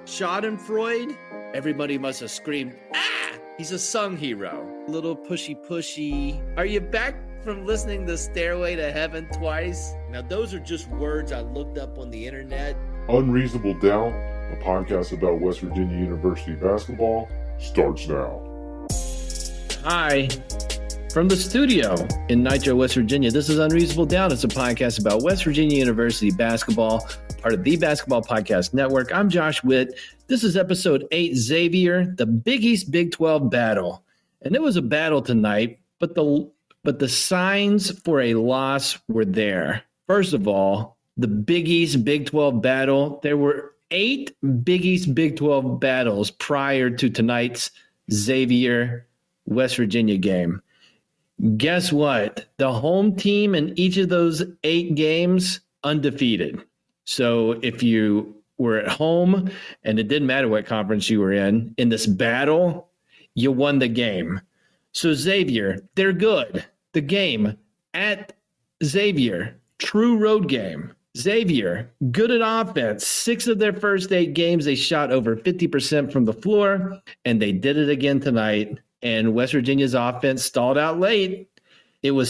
Schadenfreude? Everybody must have screamed, ah! He's a sung hero. Little pushy. Are you back from listening to Stairway to Heaven twice? Now, those are just words I looked up on the internet. Unreasonable Doubt, a podcast about West Virginia University basketball, starts now. Hi. From the studio in Nitro, West Virginia, this is Unreasonable Doubt. It's a podcast about West Virginia University basketball, part of the Basketball Podcast Network. I'm Josh Witt. This is episode 8, Xavier, the Big East Big 12 battle. And it was a battle tonight, but the signs for a loss were there. First of all, the Big East Big 12 battle, there were 8 Big East Big 12 battles prior to tonight's Xavier West Virginia game. Guess what? The home team in each of those 8 games, undefeated. So if you were at home and it didn't matter what conference you were in this battle, you won the game. So Xavier, they're good. The game at Xavier, true road game. Xavier, good at offense. 6 of their first 8 games, they shot over 50% from the floor, and they did it again tonight. And West Virginia's offense stalled out late. It was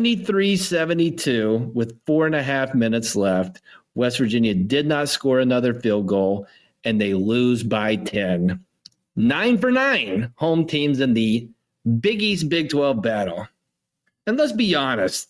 73-72 with 4.5 minutes left. West Virginia did not score another field goal, and they lose by 10. 9 for 9 home teams in the Big East Big 12 battle. And let's be honest,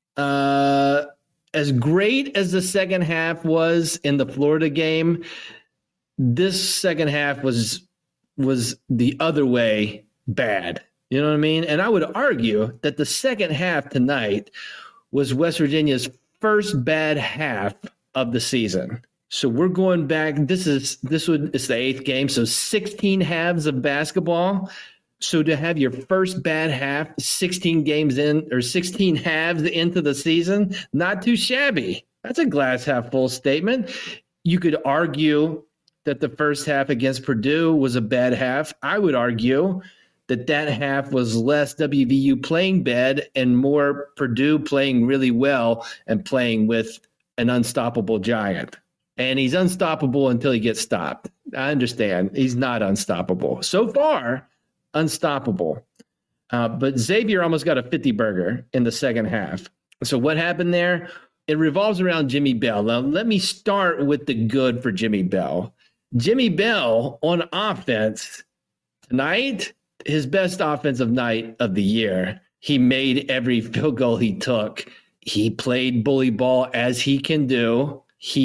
as great as the second half was in the Florida game, this second half was the other way bad. You know what I mean? And I would argue that the second half tonight was West Virginia's first bad half of the season. So we're going back. It's the 8th game. So 16 halves of basketball. So to have your first bad half 16 games in, or 16 halves into the season, not too shabby. That's a glass half full statement. You could argue that the first half against Purdue was a bad half. I would argue that half was less WVU playing bad and more Purdue playing really well and playing with an unstoppable giant. And he's unstoppable until he gets stopped. I understand. He's not unstoppable. So far, unstoppable. But Xavier almost got a 50-burger in the second half. So what happened there? It revolves around Jimmy Bell. Now, let me start with the good for Jimmy Bell. Jimmy Bell on offense tonight, his best offensive night of the year. He made every field goal he took. He played bully ball as he can do.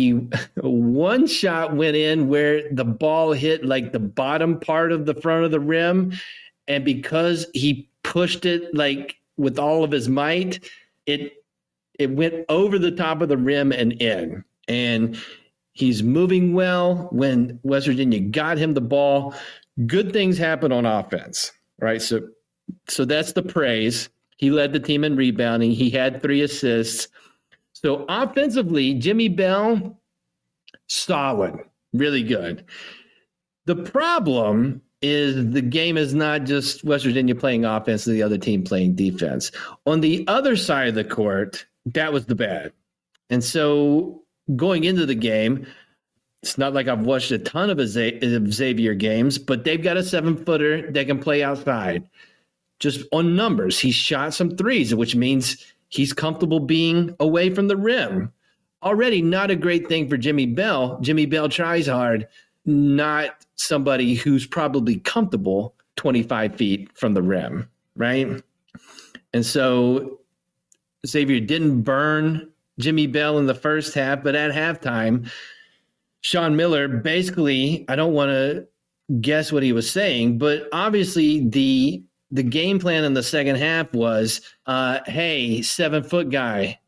One shot went in where the ball hit like the bottom part of the front of the rim. And because he pushed it like with all of his might, it went over the top of the rim and in. And he's moving well. When West Virginia got him the ball, good things happen on offense, right? So that's the praise. He led the team in rebounding. He had 3 assists. So offensively, Jimmy Bell, solid, really good. The problem is the game is not just West Virginia playing offense and the other team playing defense. On the other side of the court, that was the bad. And so going into the game, it's not like I've watched a ton of Xavier games, but they've got a 7-footer that can play outside. Just on numbers, he shot some threes, which means he's comfortable being away from the rim. Already not a great thing for Jimmy Bell. Jimmy Bell tries hard, not somebody who's probably comfortable 25 feet from the rim, right? And so Xavier didn't burn Jimmy Bell in the first half, but at halftime, Sean Miller basically, I don't want to guess what he was saying, but obviously the game plan in the second half was, hey, 7-foot guy,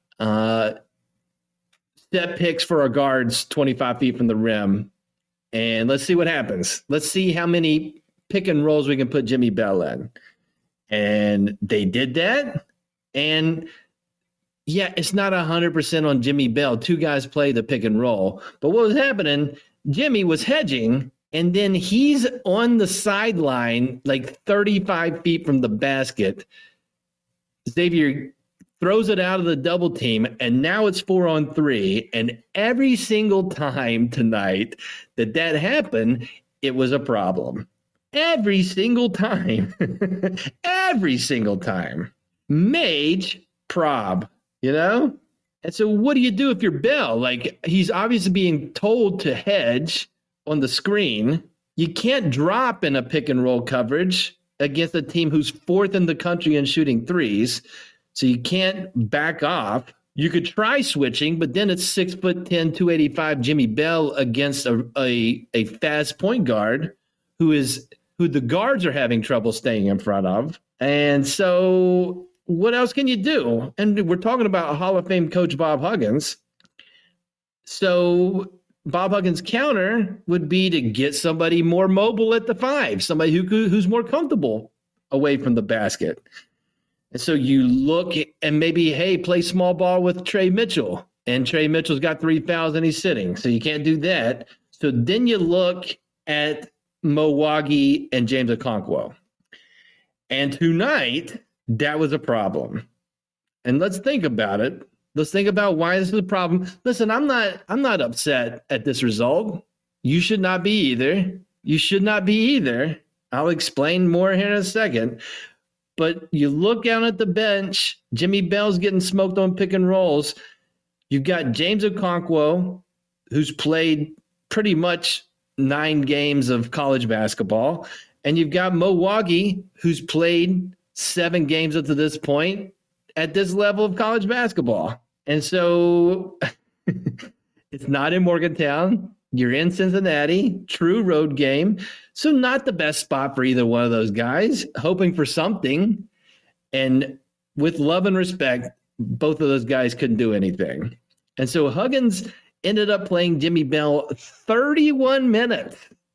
step picks for our guards 25 feet from the rim, and let's see what happens. Let's see how many pick and rolls we can put Jimmy Bell in. And they did that, and yeah, it's not 100% on Jimmy Bell. 2 guys play the pick and roll. But what was happening, Jimmy was hedging, and then he's on the sideline like 35 feet from the basket. Xavier throws it out of the double team, and now it's 4-on-3. And every single time tonight that happened, it was a problem. Every single time. Every single time. Mage prob, you know? And so what do you do if you're Bell? Like, he's obviously being told to hedge on the screen. You can't drop in a pick and roll coverage against a team who's 4th in the country in shooting threes. So you can't back off. You could try switching, but then it's 6'10", 285 Jimmy Bell against a fast point guard who the guards are having trouble staying in front of. And so what else can you do? And we're talking about Hall of Fame coach Bob Huggins. So Bob Huggins' counter would be to get somebody more mobile at the 5, somebody who's more comfortable away from the basket. And so you look and maybe, hey, play small ball with Trey Mitchell. And Trey Mitchell's got 3 fouls and he's sitting. So you can't do that. So then you look at Mo Wague and James Okonkwo. And tonight, that was a problem. And let's think about it. Let's think about why this is a problem. Listen, I'm not upset at this result. You should not be either. You should not be either. I'll explain more here in a second. But you look down at the bench, Jimmy Bell's getting smoked on pick and rolls. You've got James Okonkwo, who's played pretty much 9 games of college basketball. And you've got Mo Wague, who's played 7 games up to this point at this level of college basketball. And so it's not in Morgantown. You're in Cincinnati, true road game. So not the best spot for either one of those guys, hoping for something. And with love and respect, both of those guys couldn't do anything. And so Huggins ended up playing Jimmy Bell 31 minutes.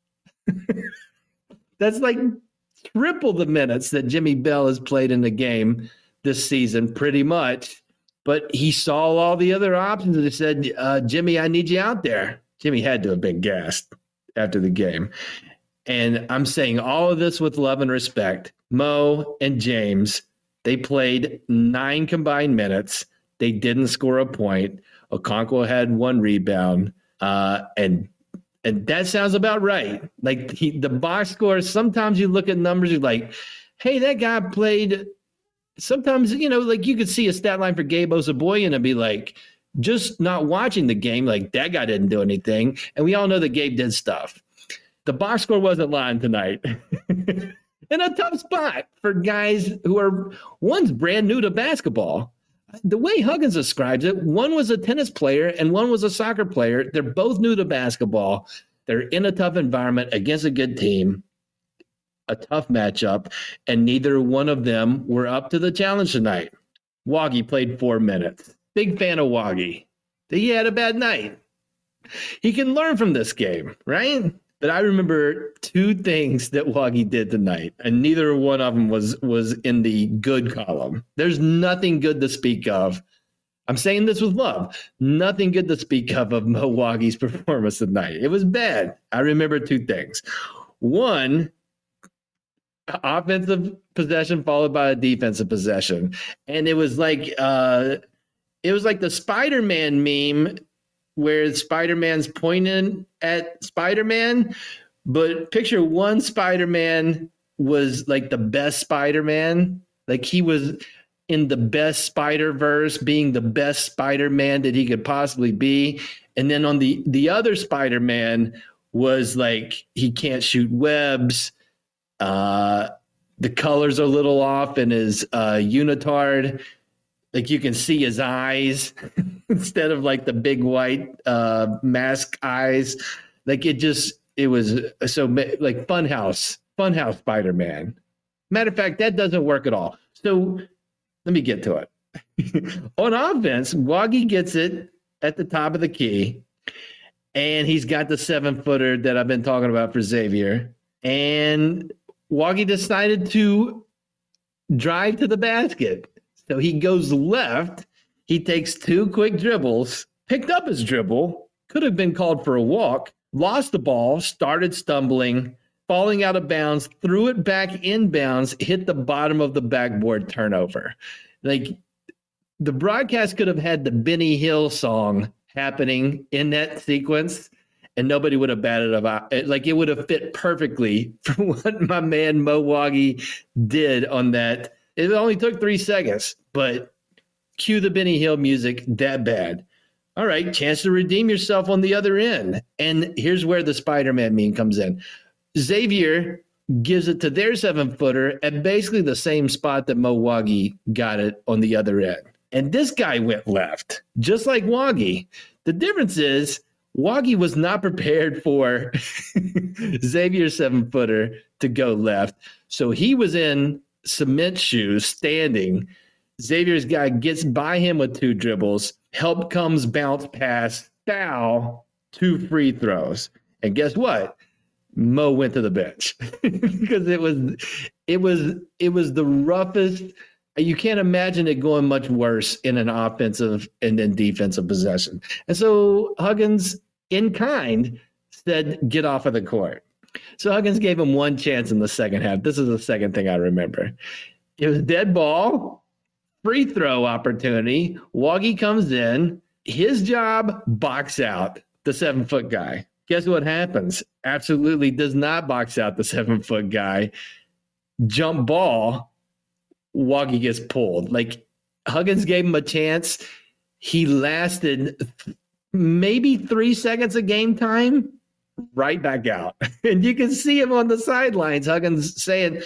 That's like triple the minutes that Jimmy Bell has played in the game this season, pretty much. But he saw all the other options and he said, Jimmy, I need you out there. Jimmy had to have been gassed after the game. And I'm saying all of this with love and respect. Mo and James, they played 9 combined minutes. They didn't score a point. Okonkwo had 1 rebound. And that sounds about right. Like the box score, sometimes you look at numbers, you're like, hey, that guy played. Sometimes, like you could see a stat line for Gabe Osabuoyen and be like, just not watching the game, like that guy didn't do anything. And we all know that Gabe did stuff. The box score wasn't lying tonight. In a tough spot for guys who are, one's brand new to basketball. The way Huggins describes it, one was a tennis player and one was a soccer player. They're both new to basketball. They're in a tough environment against a good team, a tough matchup, and neither one of them were up to the challenge tonight. Wague played 4 minutes. Big fan of Wague. He had a bad night. He can learn from this game, right? But I remember 2 things that Wague did tonight, and neither one of them was in the good column. There's nothing good to speak of. I'm saying this with love. Nothing good to speak of Mo Wague's performance tonight. It was bad. I remember 2 things. One, offensive possession followed by a defensive possession. And it was like the Spider-Man meme where Spider-Man's pointing at Spider-Man, but picture one Spider-Man was like the best Spider-Man. Like he was in the best Spider-Verse, being the best Spider-Man that he could possibly be. And then on the other Spider-Man was like, he can't shoot webs. The colors are a little off in his unitard. Like you can see his eyes instead of like the big white mask eyes. Like it was so like Funhouse Spider-Man. Matter of fact, that doesn't work at all. So let me get to it. On offense, Wague gets it at the top of the key, and he's got the 7-footer that I've been talking about for Xavier. And Wague decided to drive to the basket. So he goes left. He takes 2 quick dribbles, picked up his dribble, could have been called for a walk, lost the ball, started stumbling, falling out of bounds, threw it back inbounds, hit the bottom of the backboard, turnover. Like the broadcast could have had the Benny Hill song happening in that sequence, and nobody would have batted about it. Like, it would have fit perfectly for what my man Mo Waggy did on that. It only took 3 seconds, but cue the Benny Hill music that bad. All right, chance to redeem yourself on the other end. And here's where the Spider-Man meme comes in. Xavier gives it to their 7-footer at basically the same spot that Mo Waggy got it on the other end. And this guy went left, just like Waggy. The difference is Waggy was not prepared for Xavier's 7-footer to go left. So he was in cement shoes standing. Xavier's guy gets by him with 2 dribbles. Help comes, bounce pass, foul, 2 free throws. And guess what? Mo went to the bench because it was the roughest. You can't imagine it going much worse in an offensive and then defensive possession. And so Huggins, in kind, said, get off of the court. So Huggins gave him 1 chance in the second half. This is the second thing I remember. It was dead ball, free throw opportunity. Waggy comes in. His job, box out the 7-foot guy. Guess what happens? Absolutely does not box out the 7-foot guy. Jump ball. Waggy gets pulled. Like, Huggins gave him a chance. He lasted maybe 3 seconds of game time, right back out. And you can see him on the sidelines. Huggins saying,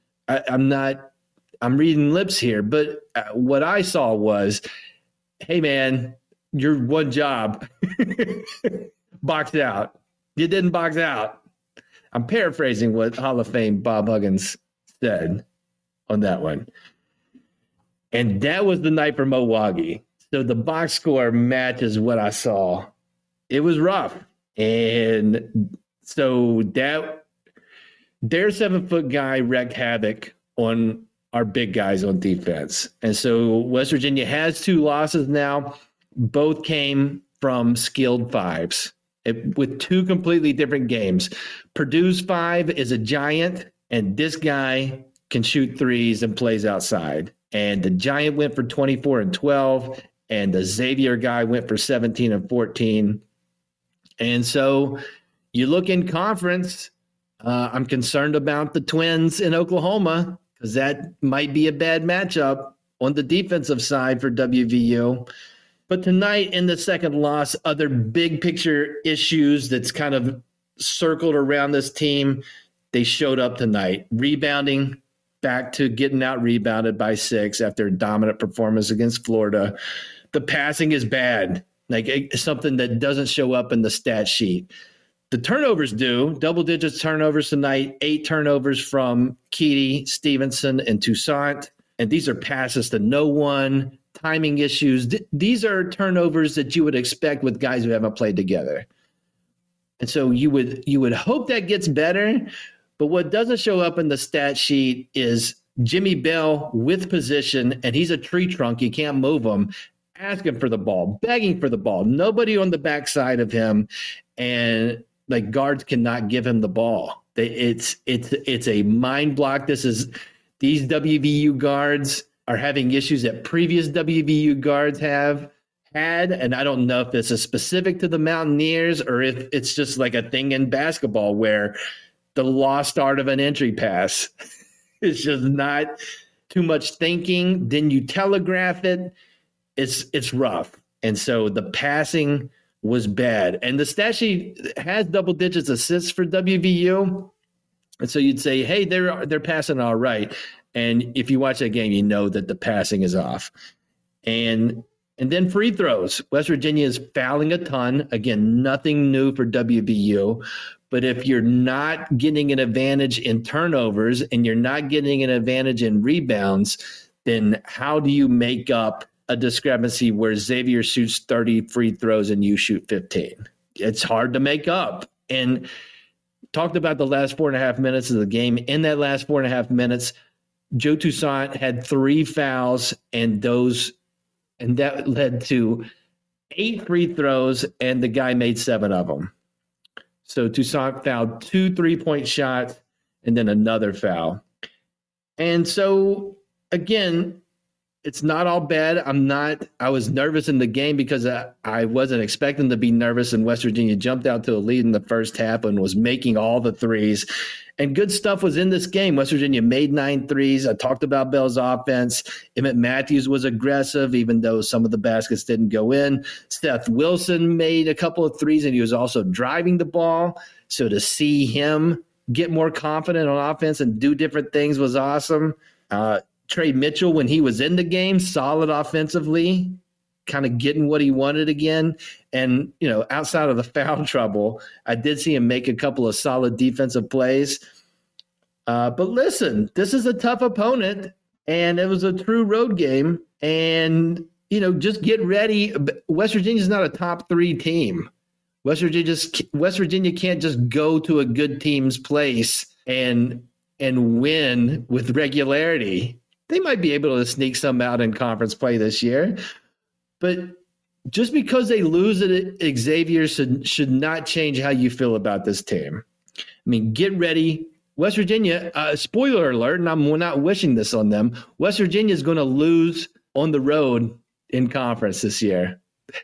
I'm reading lips here, but what I saw was, hey, man, your one job, boxed out. You didn't box out. I'm paraphrasing what Hall of Fame Bob Huggins said on that one. And that was the night for Mo Waggy. So the box score matches what I saw. It was rough. And so their 7-foot guy wreaked havoc on our big guys on defense. And so West Virginia has 2 losses now. Both came from skilled 5s with 2 completely different games. Purdue's 5 is a giant, and this guy can shoot 3s and plays outside. And the giant went for 24 and 12, and the Xavier guy went for 17 and 14. And so you look in conference, I'm concerned about the Twins in Oklahoma because that might be a bad matchup on the defensive side for WVU. But tonight in the second loss, other big picture issues that's kind of circled around this team, they showed up tonight. Rebounding, back to getting out rebounded by 6 after a dominant performance against Florida. The passing is bad, like it's something that doesn't show up in the stat sheet. The turnovers do, double digits turnovers tonight, 8 turnovers from Keedy, Stevenson, and Toussaint. And these are passes to no one, timing issues. These are turnovers that you would expect with guys who haven't played together. And so you would hope that gets better. But what doesn't show up in the stat sheet is Jimmy Bell with position, and he's a tree trunk. You can't move him, asking for the ball, begging for the ball. Nobody on the backside of him, and like guards cannot give him the ball. It's a mind block. These WVU guards are having issues that previous WVU guards have had, and I don't know if this is specific to the Mountaineers or if it's just like a thing in basketball where the lost art of an entry pass is just not too much thinking. Then you telegraph it. It's rough. And so the passing was bad. And the stat sheet has double digits assists for WVU. And so you'd say, hey, they're passing all right. And if you watch that game, you know that the passing is off. And then free throws. West Virginia is fouling a ton. Again, nothing new for WVU. But if you're not getting an advantage in turnovers and you're not getting an advantage in rebounds, then how do you make up a discrepancy where Xavier shoots 30 free throws and you shoot 15? It's hard to make up. And talked about the last 4.5 minutes of the game. In that last 4.5 minutes, Joe Toussaint had 3 fouls, and that led to 8 free throws, and the guy made 7 of them. So Toussaint fouled 2 3-point shots and then another foul. And so, again, it's not all bad. I was nervous in the game because I wasn't expecting to be nervous, and West Virginia jumped out to a lead in the first half and was making all the threes. And good stuff was in this game. West Virginia made 9 threes. I talked about Bell's offense. Emmett Matthews was aggressive, even though some of the baskets didn't go in. Seth Wilson made a couple of threes, and he was also driving the ball. So to see him get more confident on offense and do different things was awesome. Trey Mitchell, when he was in the game, solid offensively, kind of getting what he wanted again. And, outside of the foul trouble, I did see him make a couple of solid defensive plays. But listen, this is a tough opponent, and it was a true road game. And, just get ready. West Virginia's not a top 3 team. West Virginia can't just go to a good team's place and win with regularity. They might be able to sneak some out in conference play this year, but just because they lose at Xavier should not change how you feel about this team. I mean, get ready. West Virginia, spoiler alert, and I'm not wishing this on them, West Virginia is going to lose on the road in conference this year.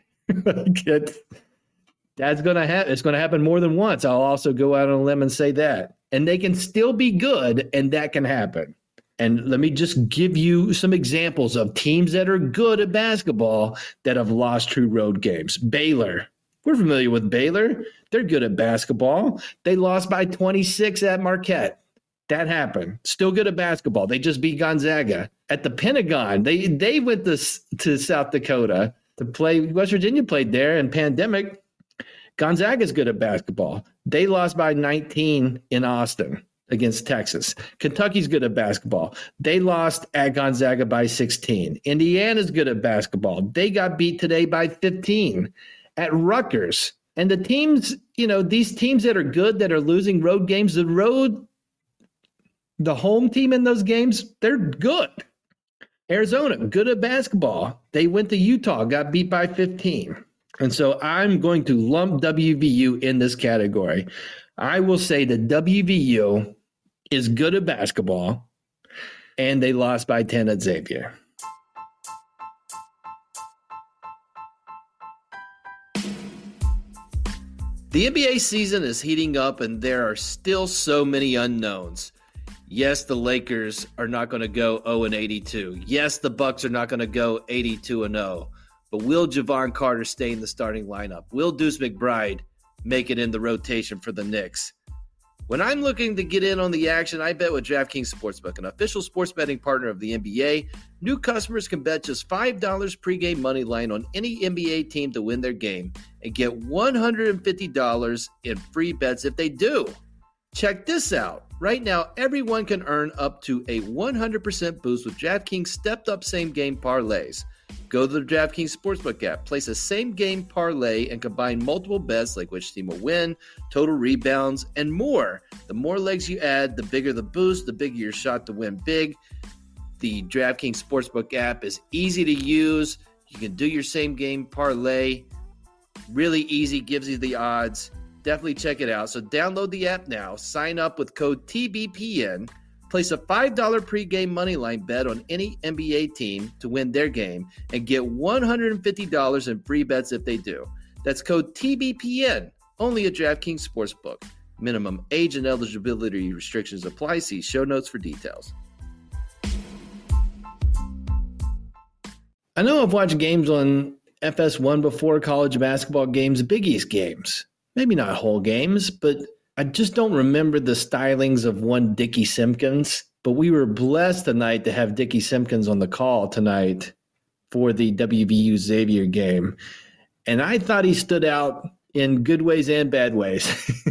That's going to happen. It's going to happen more than once. I'll also go out on a limb and say that. And they can still be good, and that can happen. And let me just give you some examples of teams that are good at basketball that have lost true road games. Baylor. We're familiar with Baylor. They're good at basketball. They lost by 26 at Marquette. That happened. Still good at basketball. They just beat Gonzaga. At the Pentagon, they went to South Dakota to play. West Virginia played there in pandemic. Gonzaga's good at basketball. They lost by 19 in Austin against Texas. Kentucky's good at basketball. They lost at Gonzaga by 16. Indiana's good at basketball. They got beat today by 15 at Rutgers. And the teams, these teams that are good, that are losing road games, the home team in those games, they're good. Arizona, good at basketball. They went to Utah, got beat by 15. And so I'm going to lump WVU in this category. I will say that WVU is good at basketball, and they lost by 10 at Xavier. The NBA season is heating up, and there are still so many unknowns. Yes, the Lakers are not going to go 0-82. Yes, the Bucks are not going to go 82-0. But will Javon Carter stay in the starting lineup? Will Deuce McBride make it in the rotation for the Knicks? When I'm looking to get in on the action, I bet with DraftKings Sportsbook, an official sports betting partner of the NBA. New customers can bet just $5 pregame money line on any NBA team to win their game and get $150 in free bets if they do. Check this out. Right now, everyone can earn up to a 100% boost with DraftKings stepped-up same-game parlays. Go to the DraftKings Sportsbook app, place a same-game parlay, and combine multiple bets like which team will win, total rebounds, and more. The more legs you add, the bigger the boost, the bigger your shot to win big. The DraftKings Sportsbook app is easy to use. You can do your same-game parlay. Really easy, gives you the odds. Definitely check it out. So download the app now, sign up with code TBPN, place a $5 pregame moneyline bet on any NBA team to win their game, and get $150 in free bets if they do. That's code TBPN, only at DraftKings Sportsbook. Minimum age and eligibility restrictions apply. See show notes for details. I know I've watched games on FS1 before, college basketball games, Big East games. Maybe not whole games, but I just don't remember the stylings of one Dickie Simpkins. But we were blessed tonight to have Dickie Simpkins on the call tonight for the WVU Xavier game. And I thought he stood out in good ways and bad ways.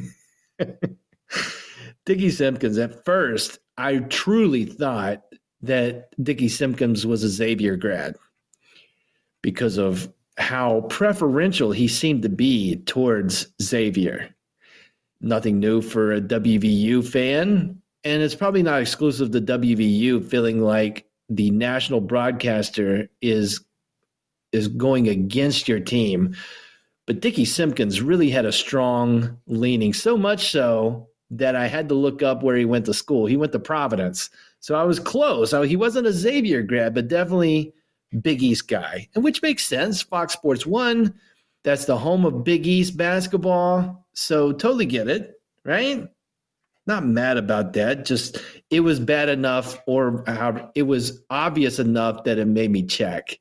Dickie Simpkins, at first, I truly thought that Dickie Simpkins was a Xavier grad because of how preferential he seemed to be towards Xavier. Nothing new for a WVU fan, and it's probably not exclusive to WVU feeling like the national broadcaster is going against your team. But Dickie Simpkins really had a strong leaning, so much so that I had to look up where he went to school. He went to Providence. So I was close. He wasn't a Xavier grad, but definitely Big East guy, and which makes sense. Fox Sports 1, that's the home of Big East basketball. So totally get it, right? Not mad about that. Just it was bad enough, or it was obvious enough that it made me check.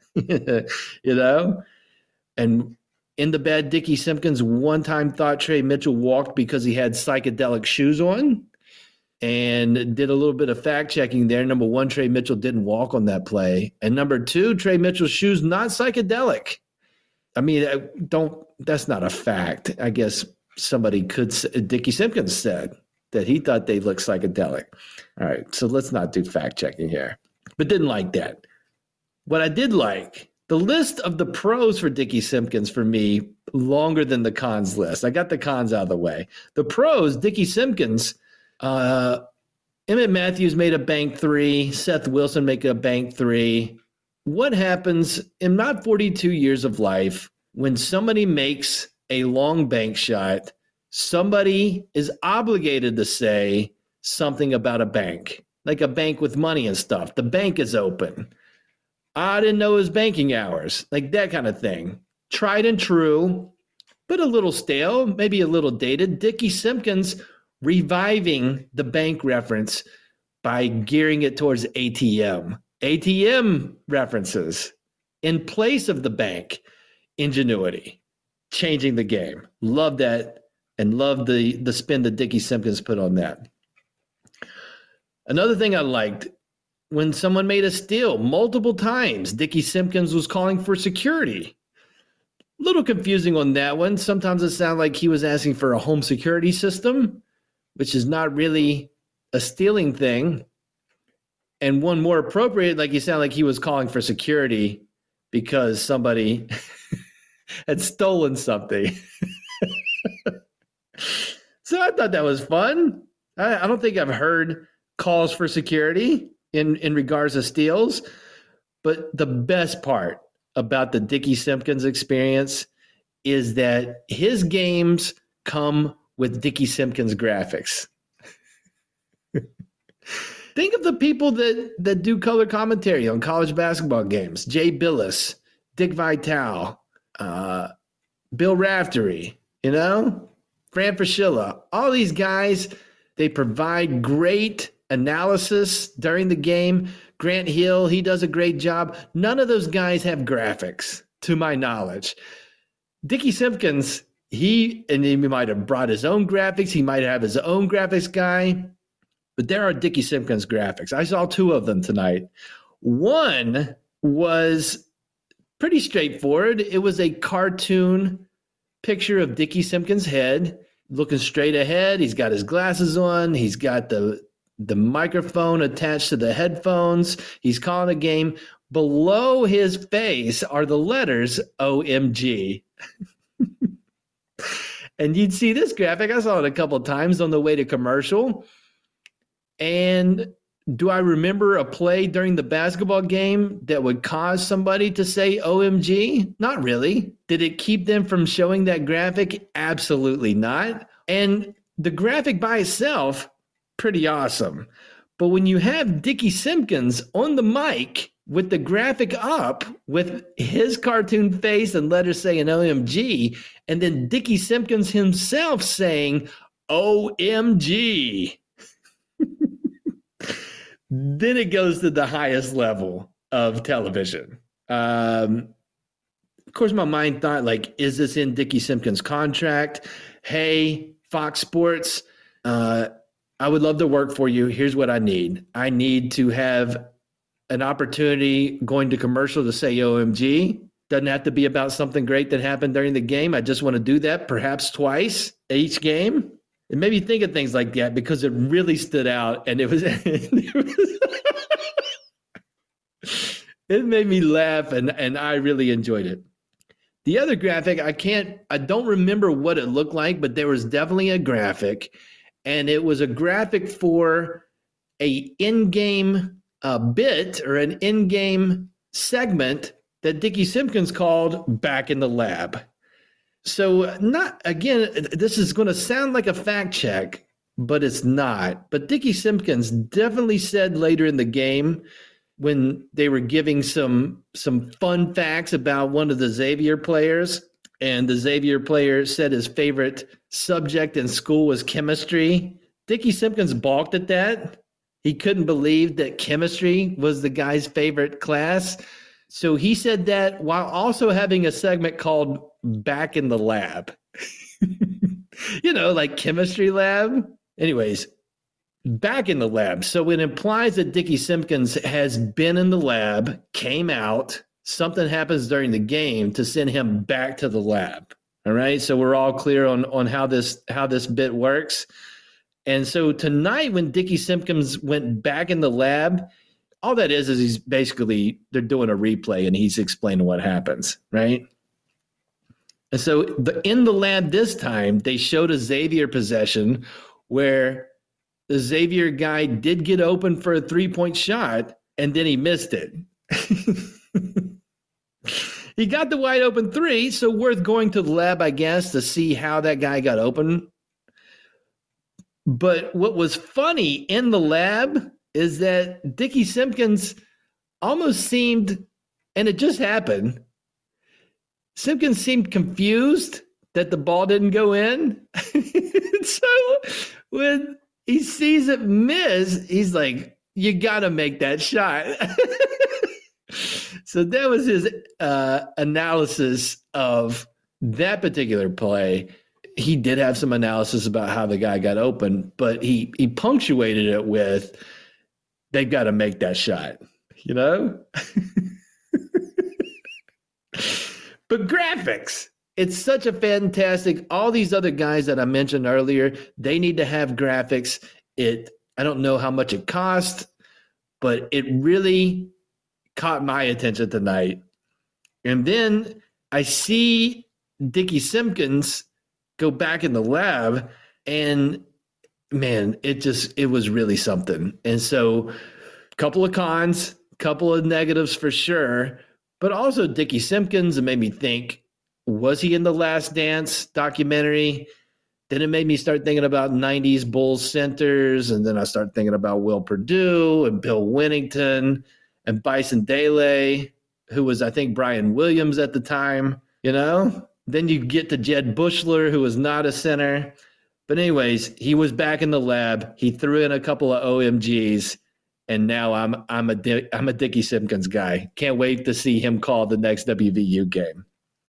And in the bad, Dickie Simpkins one time thought Trey Mitchell walked because he had psychedelic shoes on, and did a little bit of fact checking there. Number one, Trey Mitchell didn't walk on that play. And number two, Trey Mitchell's shoes not psychedelic. I mean, that's not a fact. I guess somebody Dickie Simpkins said that he thought they looked psychedelic. All right, so let's not do fact checking here. But didn't like that. What I did like, the list of the pros for Dickie Simpkins for me, longer than the cons list. I got the cons out of the way. The pros, Dickie Simpkins, Emmett Matthews made a bank three. Seth Wilson made a bank three. What happens in not 42 years of life when somebody makes a long bank shot? Somebody is obligated to say something about a bank, like a bank with money and stuff. The bank is open. I didn't know his banking hours, like that kind of thing. Tried and true, but a little stale, maybe a little dated. Dickie Simpkins reviving the bank reference by gearing it towards ATM references in place of the bank. Ingenuity, changing the game. Love that, and love the spin that Dickie Simpkins put on that. Another thing I liked, when someone made a steal multiple times, Dickie Simpkins was calling for security. A little confusing on that one. Sometimes it sounded like he was asking for a home security system, which is not really a stealing thing. And one more appropriate, like he sounded like he was calling for security because somebody had stolen something. So I thought that was fun. I don't think I've heard calls for security in regards to steals. But the best part about the Dickie Simpkins experience is that his games come with Dickie Simpkins graphics. Think of the people that do color commentary on college basketball games. Jay Billis, Dick Vitale, Bill Raftery, Fran Fraschilla. All these guys, they provide great analysis during the game. Grant Hill, he does a great job. None of those guys have graphics, to my knowledge. Dickie Simpkins, he might have brought his own graphics. He might have his own graphics guy. But there are Dickie Simpkins graphics. I saw two of them tonight. One was pretty straightforward. It was a cartoon picture of Dickie Simpkins' head, looking straight ahead. He's got his glasses on. He's got the microphone attached to the headphones. He's calling a game. Below his face are the letters OMG. And you'd see this graphic. I saw it a couple of times on the way to commercial. And do I remember a play during the basketball game that would cause somebody to say OMG? Not really. Did it keep them from showing that graphic? Absolutely not. And the graphic by itself, pretty awesome. But when you have Dickie Simpkins on the mic with the graphic up with his cartoon face and letters saying OMG, and then Dickie Simpkins himself saying OMG, then it goes to the highest level of television. Of course, my mind thought, like, is this in Dickie Simpkins' contract? Hey, Fox Sports, I would love to work for you. Here's what I need. I need to have an opportunity going to commercial to say OMG. Doesn't have to be about something great that happened during the game. I just want to do that perhaps twice each game. It made me think of things like that because it really stood out, and it made me laugh, and I really enjoyed it. The other graphic, I don't remember what it looked like, but there was definitely a graphic, and it was a graphic for a in-game bit or an in-game segment that Dickie Simpkins called Back in the Lab. So this is going to sound like a fact check, but it's not. But Dickie Simpkins definitely said later in the game when they were giving some fun facts about one of the Xavier players, and the Xavier player said his favorite subject in school was chemistry. Dickie Simpkins balked at that. He couldn't believe that chemistry was the guy's favorite class. So he said that while also having a segment called Back in the Lab. Like chemistry lab. Anyways, Back in the Lab. So it implies that Dickie Simpkins has been in the lab, came out, something happens during the game to send him back to the lab. All right. So we're all clear on how this bit works. And so tonight, when Dickie Simpkins went back in the lab, all that is he's basically, they're doing a replay and he's explaining what happens, right? And so in the lab this time, they showed a Xavier possession where the Xavier guy did get open for a 3-point shot, and then he missed it. He got the wide open 3, so worth going to the lab, I guess, to see how that guy got open. But what was funny in the lab is that Dickie Simpkins almost seemed, and it just happened, Simpkins seemed confused that the ball didn't go in. So when he sees it miss, he's like, you got to make that shot. So that was his analysis of that particular play. He did have some analysis about how the guy got open, but he punctuated it with, they've got to make that shot, But graphics, it's such a fantastic, all these other guys that I mentioned earlier, they need to have graphics. I don't know how much it cost, but it really caught my attention tonight. And then I see Dickie Simpkins go back in the lab, and man, it was really something. And so a couple of cons, couple of negatives for sure, but also Dickie Simpkins, it made me think, was he in the Last Dance documentary? Then it made me start thinking about 90s Bulls centers, and then I started thinking about Will Perdue and Bill Winnington and Bison Dele, who was, I think, Brian Williams at the time, Then you get to Jed Bushler, who was not a center. But anyways, he was back in the lab. He threw in a couple of OMGs, and now I'm a Dickie Simpkins guy. Can't wait to see him call the next WVU game.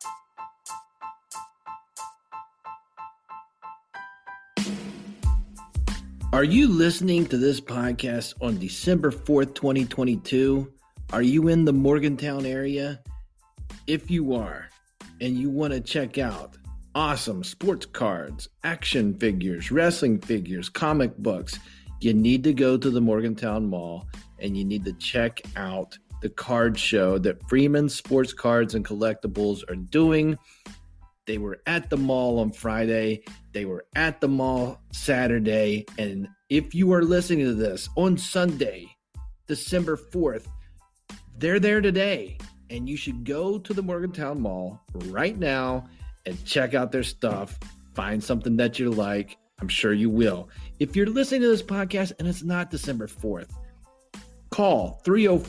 Are you listening to this podcast on December 4th, 2022? Are you in the Morgantown area? If you are, and you want to check out awesome sports cards, action figures, wrestling figures, comic books, you need to go to the Morgantown Mall and you need to check out the card show that Freeman Sports Cards and Collectibles are doing. They were at the mall on Friday. They were at the mall Saturday. And if you are listening to this on Sunday, December 4th, they're there today. And you should go to the Morgantown Mall right now and check out their stuff. Find something that you like. I'm sure you will. If you're listening to this podcast and it's not December 4th, call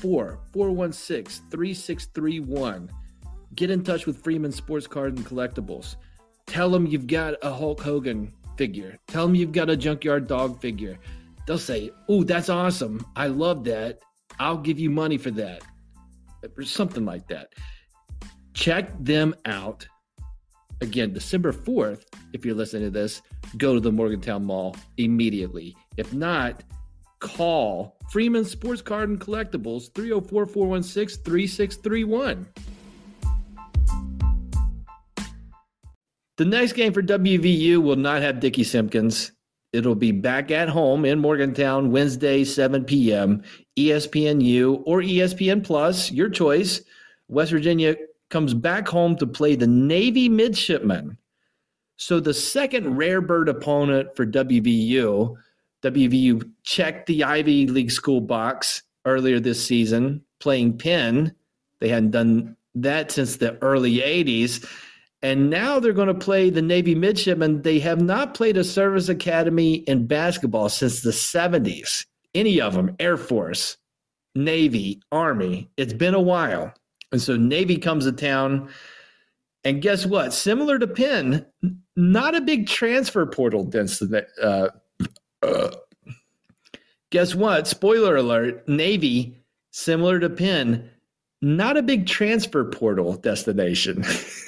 304-416-3631. Get in touch with Freeman Sports Cards and Collectibles. Tell them you've got a Hulk Hogan figure. Tell them you've got a Junkyard Dog figure. They'll say, "Ooh, that's awesome. I love that. I'll give you money for that." Or something like that. Check them out. Again, December 4th, if you're listening to this, go to the Morgantown Mall immediately. If not, call Freeman Sports Card and Collectibles, 304-416-3631. The next game for WVU will not have Dickie Simpkins. It'll be back at home in Morgantown, Wednesday, 7 p.m., ESPNU or ESPN Plus, your choice. West Virginia comes back home to play the Navy Midshipmen. So the second rare bird opponent for WVU. WVU checked the Ivy League school box earlier this season, playing Penn. They hadn't done that since the early 80s. And now they're going to play the Navy Midshipmen. They have not played a service academy in basketball since the 70s. Any of them, Air Force. Navy, Army. It's been a while. And so Navy comes to town. And guess what? Similar to Penn, not a big transfer portal density. Guess what? Spoiler alert, Navy, similar to Penn, not a big transfer portal destination.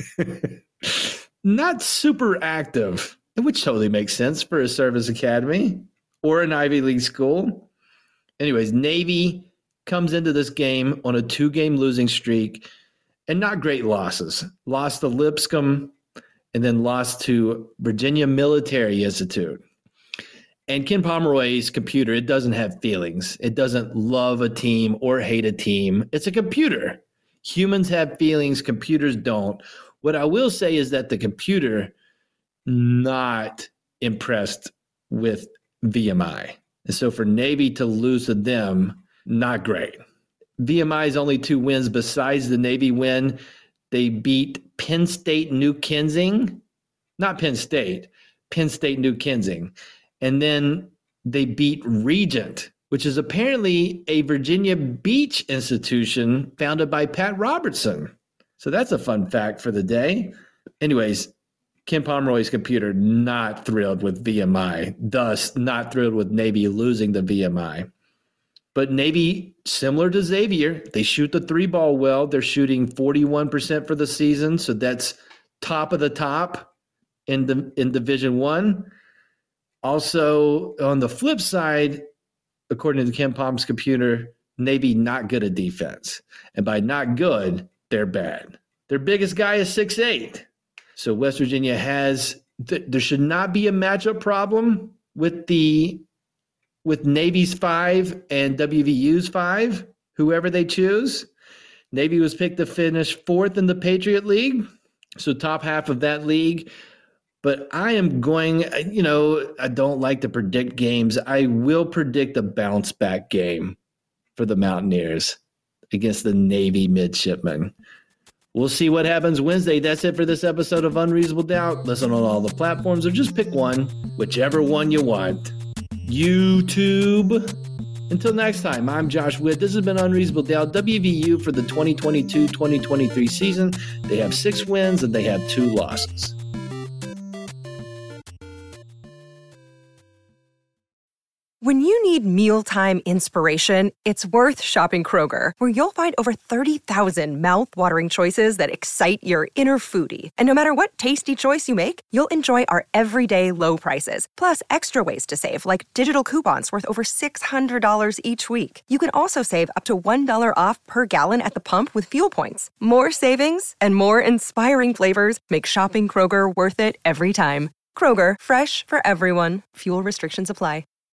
Not super active, which totally makes sense for a service academy or an Ivy League school. Anyways, Navy comes into this game on a 2-game losing streak and not great losses. Lost to Lipscomb and then lost to Virginia Military Institute. And Ken Pomeroy's computer, it doesn't have feelings. It doesn't love a team or hate a team. It's a computer. Humans have feelings, computers don't. What I will say is that the computer not impressed with VMI. And so for Navy to lose to them, not great. VMI's only 2 wins besides the Navy win. They beat Penn State New Kensing. Not Penn State. Penn State New Kensing. And then they beat Regent, which is apparently a Virginia Beach institution founded by Pat Robertson. So that's a fun fact for the day. Anyways, Ken Pomeroy's computer not thrilled with VMI, thus not thrilled with Navy losing the VMI. But Navy, similar to Xavier, they shoot the 3-ball well. They're shooting 41% for the season, so that's top of the top in Division I. Also, on the flip side, according to Ken Pom's computer, Navy not good at defense. And by not good, they're bad. Their biggest guy is 6'8". So West Virginia has there should not be a matchup problem with Navy's 5 and WVU's 5, whoever they choose. Navy was picked to finish 4th in the Patriot League, so top half of that league. But I am going, I don't like to predict games. I will predict a bounce back game for the Mountaineers against the Navy midshipmen. We'll see what happens Wednesday. That's it for this episode of Unreasonable Doubt. Listen on all the platforms or just pick one, whichever one you want. YouTube. Until next time, I'm Josh Witt. This has been Unreasonable Doubt. WVU for the 2022-2023 season. They have 6 wins and they have 2 losses. When you need mealtime inspiration, it's worth shopping Kroger, where you'll find over 30,000 mouth-watering choices that excite your inner foodie. And no matter what tasty choice you make, you'll enjoy our everyday low prices, plus extra ways to save, like digital coupons worth over $600 each week. You can also save up to $1 off per gallon at the pump with fuel points. More savings and more inspiring flavors make shopping Kroger worth it every time. Kroger, fresh for everyone. Fuel restrictions apply.